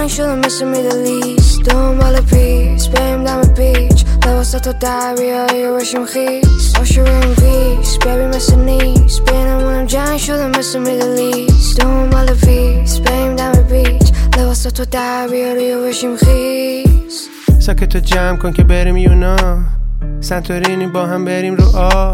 شده مثل میدلیست دنبال پیس بریم دم پیچ لباسا تو دریایی و بشیم خیس باشو بریم پیس ببین مثل نیست بینمونم جنگ شده مثل میدلیست دنبال پیس بریم دم پیچ لباسا تو دریایی و بشیم خیس ساکتو جمع کن که بریم یونان سنتورینی با هم بریم رو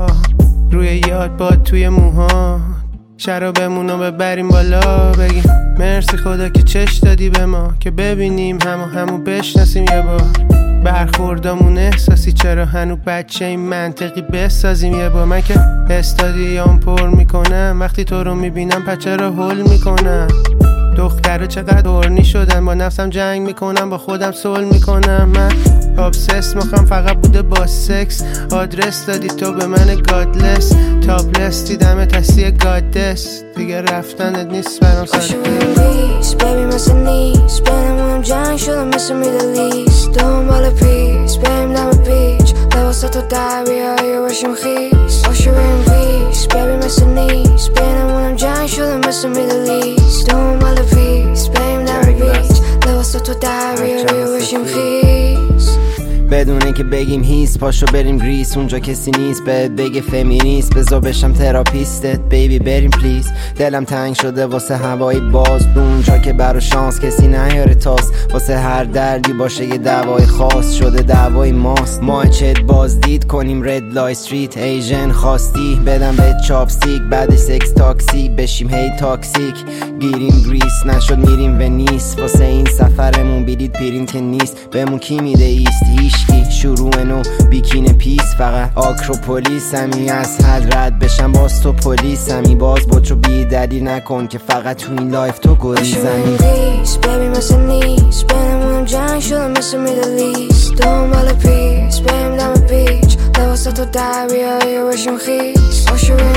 روی یاد باد توی موها شرابمونو ببریم بالا بگیم مرسی خدا که چش دادی به ما که ببینیم همو بشناسیم یه بار برخوردامون احساسی چرا هنو بچه این منطقی بسازیم یه بار من که استادیوم پر میکنم وقتی تو رو میبینم پچه رو هول میکنم دخترها چقدر هورنی شدن با نفسم جنگ میکنم با خودم صلح میکنم من ابسس مخم فقط بوده با سکس آدرس دادی تو به من گادلس تاپلس دیدم تسی گادس دیگه رفتنت نیست برام سر پیس ببین مثل نیست بینمونم جنگ شده مثل میدلیست دنبال پیس بریم دم پیچ لباسا تو دریایی و بشیم خیس باشو بریم پیس ببین مثل نیست بینمونم جنگ شده مثل میدلیست دنبال پیس بریم دم پیچ لباسا تو دریایی و بشیم خیس بدونه که بگیم هیس پاشو بریم گریس اونجا کسی نیست بهت بگه فمینیست بذار بشم تراپیستت بیبی بریم پلیز دلم تنگ شده واسه هوای باز اونجا که برا شانس کسی نیاره تاست واسه هر دردی باشه یه دوای خاص شده دوای ماست ما چت بازدید کنیم رد لای استریت ایژن خواستی بدم به چاپستیک بعد سکس تاکسی بشیم هی تاکسیک گیریم گریس نشد میریم ونیس واسه این سفرمون بیدید پیرین که نیست بهمون کی میده ایست هیشکی شروع نو بیکین پیس فقط آکروپولیس همی از حد رد بشم باز تو پلیس همی باز بچو بی دلیل نکن که فقط تو این لایف تو گریزنی ببین مثل نیست بینمونم جنگ شده مثل میدلیست دنبال پیس بریم دم پیچ لباسا تو دریایی و بشیم خیس باشو